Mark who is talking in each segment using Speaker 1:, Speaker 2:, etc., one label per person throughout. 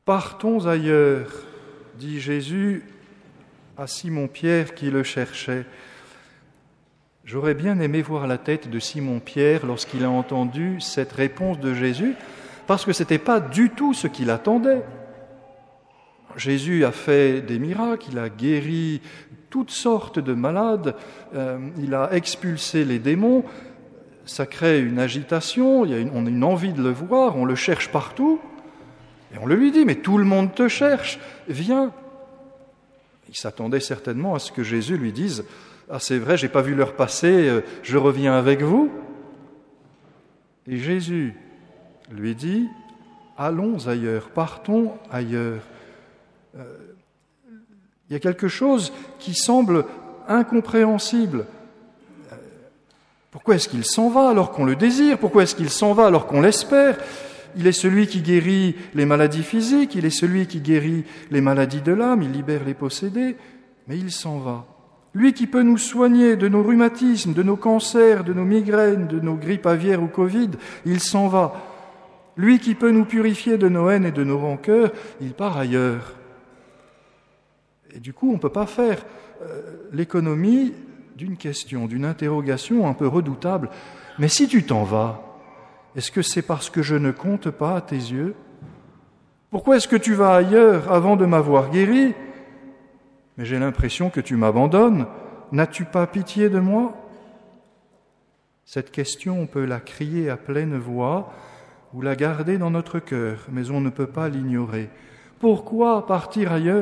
Speaker 1: « Partons ailleurs », dit Jésus à Simon-Pierre qui le cherchait. J'aurais bien aimé voir la tête de Simon-Pierre lorsqu'il a entendu cette réponse de Jésus, parce que ce n'était pas du tout ce qu'il attendait. Jésus a fait des miracles, il a guéri toutes sortes de malades, il a expulsé les démons, ça crée une agitation, on a une envie de le voir, on le cherche partout, et on le lui dit, mais tout le monde te cherche, viens. Il s'attendait certainement à ce que Jésus lui dise, ah c'est vrai, j'ai pas vu l'heure passer, je reviens avec vous. Et Jésus lui dit, allons ailleurs, partons ailleurs. Il y a quelque chose qui semble incompréhensible. Pourquoi est-ce qu'il s'en va alors qu'on le désire ? Pourquoi est-ce qu'il s'en va alors qu'on l'espère ? Il est celui qui guérit les maladies physiques, il est celui qui guérit les maladies de l'âme, il libère les possédés, mais il s'en va. Lui qui peut nous soigner de nos rhumatismes, de nos cancers, de nos migraines, de nos grippes aviaires ou Covid, il s'en va. Lui qui peut nous purifier de nos haines et de nos rancœurs, il part ailleurs. Et du coup, on ne peut pas faire l'économie d'une question, d'une interrogation un peu redoutable. Mais si tu t'en vas, est-ce que c'est parce que je ne compte pas à tes yeux ? Pourquoi est-ce que tu vas ailleurs avant de m'avoir guéri ? Mais j'ai l'impression que tu m'abandonnes. N'as-tu pas pitié de moi ? Cette question, on peut la crier à pleine voix ou la garder dans notre cœur, mais on ne peut pas l'ignorer. Pourquoi partir ailleurs ?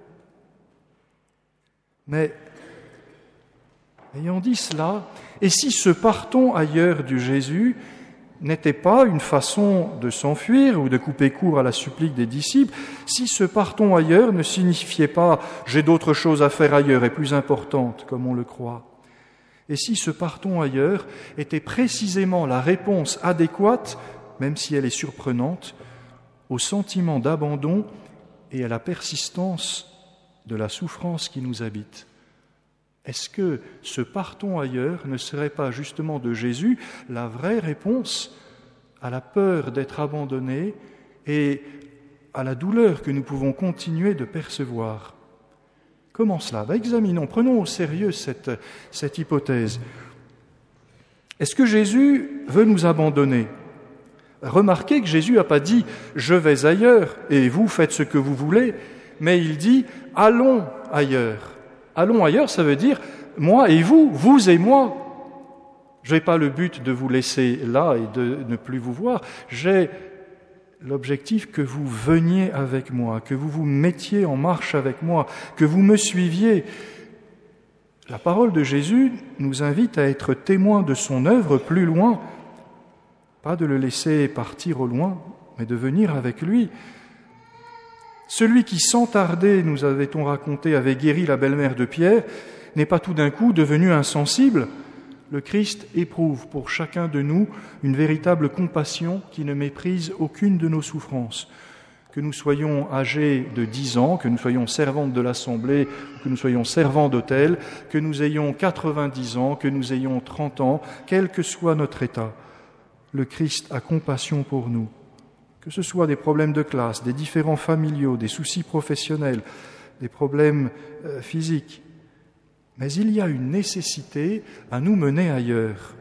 Speaker 1: Mais, ayant dit cela, et si ce partons ailleurs du Jésus n'était pas une façon de s'enfuir ou de couper court à la supplique des disciples, si ce partons ailleurs ne signifiait pas « j'ai d'autres choses à faire ailleurs et plus importantes » comme on le croit, et si ce partons ailleurs était précisément la réponse adéquate, même si elle est surprenante, au sentiment d'abandon et à la persistance de la souffrance qui nous habite. Est-ce que ce partons ailleurs ne serait pas justement de Jésus la vraie réponse à la peur d'être abandonné et à la douleur que nous pouvons continuer de percevoir ? Comment cela ? Examinons, prenons au sérieux cette hypothèse. Est-ce que Jésus veut nous abandonner ? Remarquez que Jésus n'a pas dit « je vais ailleurs et vous faites ce que vous voulez », mais il dit « allons ailleurs ». Allons ailleurs, ça veut dire moi et vous, vous et moi. Je n'ai pas le but de vous laisser là et de ne plus vous voir. J'ai l'objectif que vous veniez avec moi, que vous vous mettiez en marche avec moi, que vous me suiviez. La parole de Jésus nous invite à être témoins de son œuvre plus loin, pas de le laisser partir au loin, mais de venir avec lui. Celui qui, sans tarder, nous avait-on raconté, avait guéri la belle-mère de Pierre, n'est pas tout d'un coup devenu insensible. Le Christ éprouve pour chacun de nous une véritable compassion qui ne méprise aucune de nos souffrances. Que nous soyons âgés de 10 ans, que nous soyons servantes de l'Assemblée, que nous soyons servants d'hôtel, que nous ayons 90 ans, que nous ayons 30 ans, quel que soit notre état, le Christ a compassion pour nous. Que ce soit des problèmes de classe, des différends familiaux, des soucis professionnels, des problèmes physiques. Mais il y a une nécessité à nous mener ailleurs.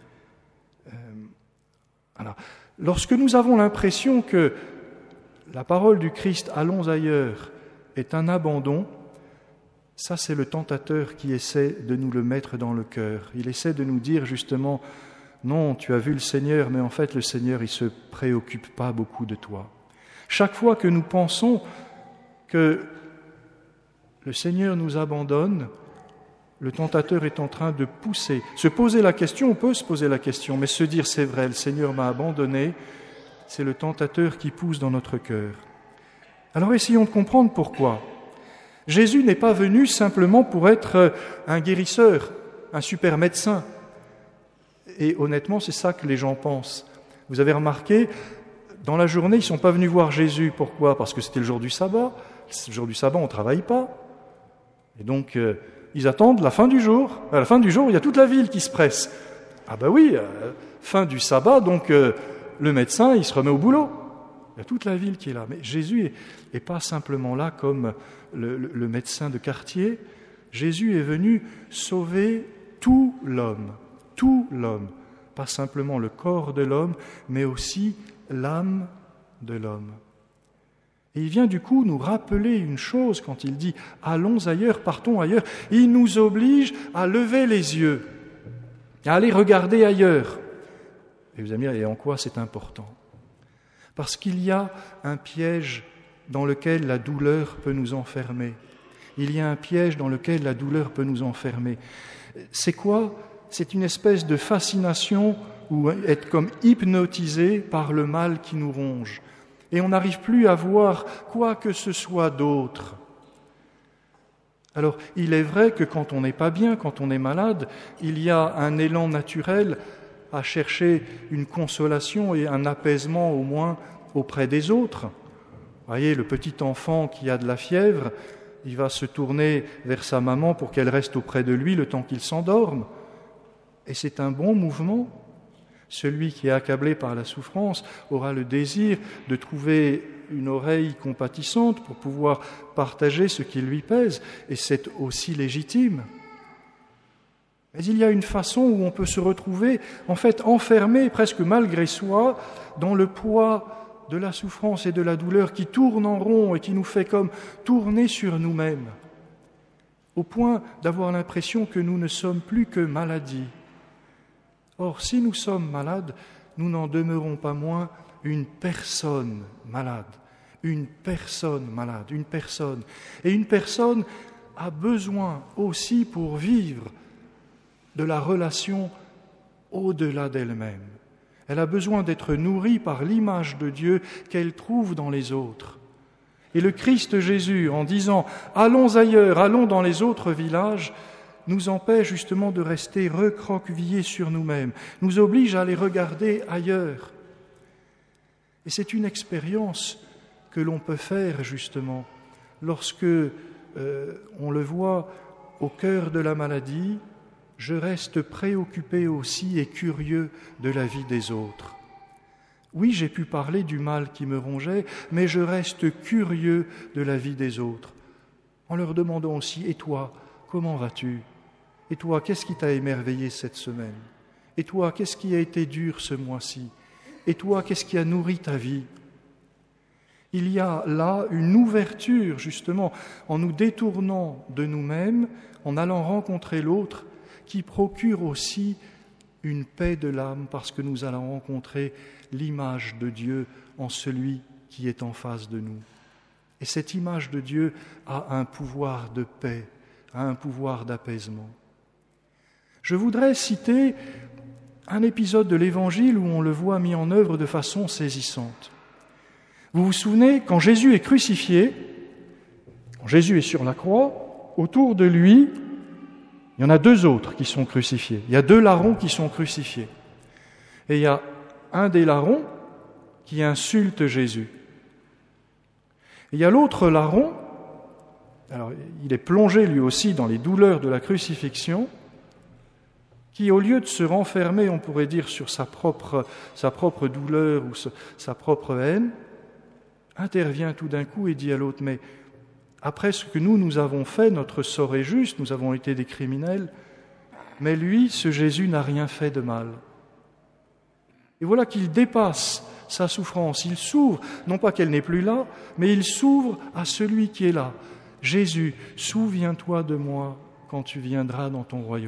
Speaker 1: Alors, lorsque nous avons l'impression que la parole du Christ « allons ailleurs » est un abandon, ça c'est le tentateur qui essaie de nous le mettre dans le cœur. Il essaie de nous dire justement « non, tu as vu le Seigneur, mais en fait le Seigneur il se préoccupe pas beaucoup de toi ». Chaque fois que nous pensons que le Seigneur nous abandonne, le tentateur est en train de pousser. Se poser la question, on peut se poser la question, mais se dire c'est vrai, le Seigneur m'a abandonné, c'est le tentateur qui pousse dans notre cœur. Alors essayons de comprendre pourquoi. Jésus n'est pas venu simplement pour être un guérisseur, un super médecin. Et honnêtement, c'est ça que les gens pensent. Vous avez remarqué, dans la journée, ils ne sont pas venus voir Jésus. Pourquoi ? Parce que c'était le jour du sabbat. Le jour du sabbat, on ne travaille pas. Et donc, ils attendent la fin du jour. À la fin du jour, il y a toute la ville qui se presse. Ah ben oui, fin du sabbat, donc le médecin, il se remet au boulot. Il y a toute la ville qui est là. Mais Jésus n'est pas simplement là comme le médecin de quartier. Jésus est venu sauver tout l'homme. Pas simplement le corps de l'homme, mais aussi l'âme de l'homme. Et il vient du coup nous rappeler une chose quand il dit « allons ailleurs, partons ailleurs ». Il nous oblige à lever les yeux, à aller regarder ailleurs. Et vous allez me dire, et en quoi c'est important ? Parce qu'il y a un piège dans lequel la douleur peut nous enfermer. Il y a un piège dans lequel la douleur peut nous enfermer. C'est quoi ? C'est une espèce de fascination ou être comme hypnotisé par le mal qui nous ronge. Et on n'arrive plus à voir quoi que ce soit d'autre. Alors, il est vrai que quand on n'est pas bien, quand on est malade, il y a un élan naturel à chercher une consolation et un apaisement au moins auprès des autres. Vous voyez, le petit enfant qui a de la fièvre, il va se tourner vers sa maman pour qu'elle reste auprès de lui le temps qu'il s'endorme. Et c'est un bon mouvement. Celui qui est accablé par la souffrance aura le désir de trouver une oreille compatissante pour pouvoir partager ce qui lui pèse, et c'est aussi légitime. Mais il y a une façon où on peut se retrouver, en fait, enfermé, presque malgré soi, dans le poids de la souffrance et de la douleur qui tourne en rond et qui nous fait comme tourner sur nous-mêmes, au point d'avoir l'impression que nous ne sommes plus que maladie. Or, si nous sommes malades, nous n'en demeurons pas moins une personne malade. Une personne malade, une personne. Et une personne a besoin aussi pour vivre de la relation au-delà d'elle-même. Elle a besoin d'être nourrie par l'image de Dieu qu'elle trouve dans les autres. Et le Christ Jésus, en disant « allons ailleurs, allons dans les autres villages », nous empêche justement de rester recroquevillés sur nous-mêmes, nous oblige à aller regarder ailleurs. Et c'est une expérience que l'on peut faire justement lorsque on le voit au cœur de la maladie, je reste préoccupé aussi et curieux de la vie des autres. Oui, j'ai pu parler du mal qui me rongeait, mais je reste curieux de la vie des autres, en leur demandant aussi « Et toi, comment vas-tu ? Et toi, qu'est-ce qui t'a émerveillé cette semaine ? Et toi, qu'est-ce qui a été dur ce mois-ci ? Et toi, qu'est-ce qui a nourri ta vie ?» Il y a là une ouverture, justement, en nous détournant de nous-mêmes, en allant rencontrer l'autre, qui procure aussi une paix de l'âme, parce que nous allons rencontrer l'image de Dieu en celui qui est en face de nous. Et cette image de Dieu a un pouvoir de paix, a un pouvoir d'apaisement. Je voudrais citer un épisode de l'Évangile où on le voit mis en œuvre de façon saisissante. Vous vous souvenez, quand Jésus est crucifié, quand Jésus est sur la croix, autour de lui, il y en a 2 autres qui sont crucifiés. Il y a 2 larrons qui sont crucifiés. Et il y a un des larrons qui insulte Jésus. Et il y a l'autre larron, alors il est plongé lui aussi dans les douleurs de la crucifixion, qui, au lieu de se renfermer, on pourrait dire, sur sa propre douleur ou sa propre haine, intervient tout d'un coup et dit à l'autre « Mais après ce que nous avons fait, notre sort est juste, nous avons été des criminels, mais lui, ce Jésus, n'a rien fait de mal. » Et voilà qu'il dépasse sa souffrance, il s'ouvre, non pas qu'elle n'est plus là, mais il s'ouvre à celui qui est là. « Jésus, souviens-toi de moi quand tu viendras dans ton royaume. »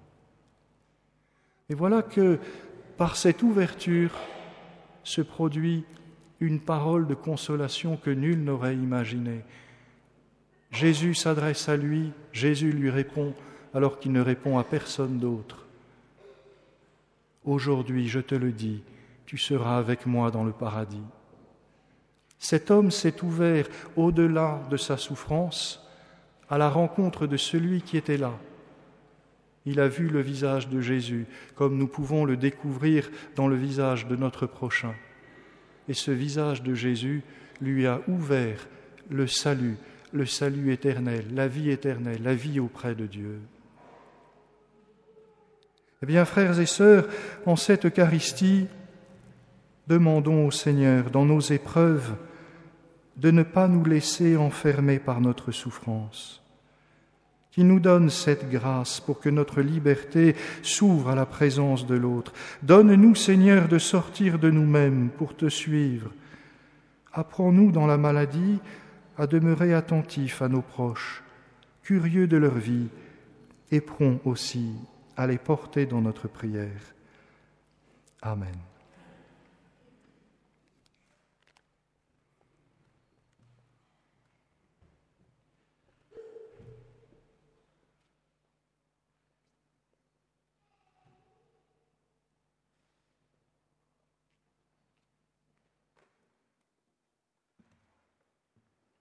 Speaker 1: Et voilà que, par cette ouverture, se produit une parole de consolation que nul n'aurait imaginée. Jésus s'adresse à lui, Jésus lui répond, alors qu'il ne répond à personne d'autre. « Aujourd'hui, je te le dis, tu seras avec moi dans le paradis. » Cet homme s'est ouvert au-delà de sa souffrance à la rencontre de celui qui était là. Il a vu le visage de Jésus, comme nous pouvons le découvrir dans le visage de notre prochain. Et ce visage de Jésus lui a ouvert le salut éternel, la vie auprès de Dieu. Eh bien, frères et sœurs, en cette Eucharistie, Demandons au Seigneur, dans nos épreuves, de ne pas nous laisser enfermer par notre souffrance, qu'il nous donne cette grâce pour que notre liberté s'ouvre à la présence de l'autre. Donne-nous, Seigneur, de sortir de nous-mêmes pour te suivre. Apprends-nous dans la maladie à demeurer attentifs à nos proches, curieux de leur vie, et prompts aussi à les porter dans notre prière. Amen.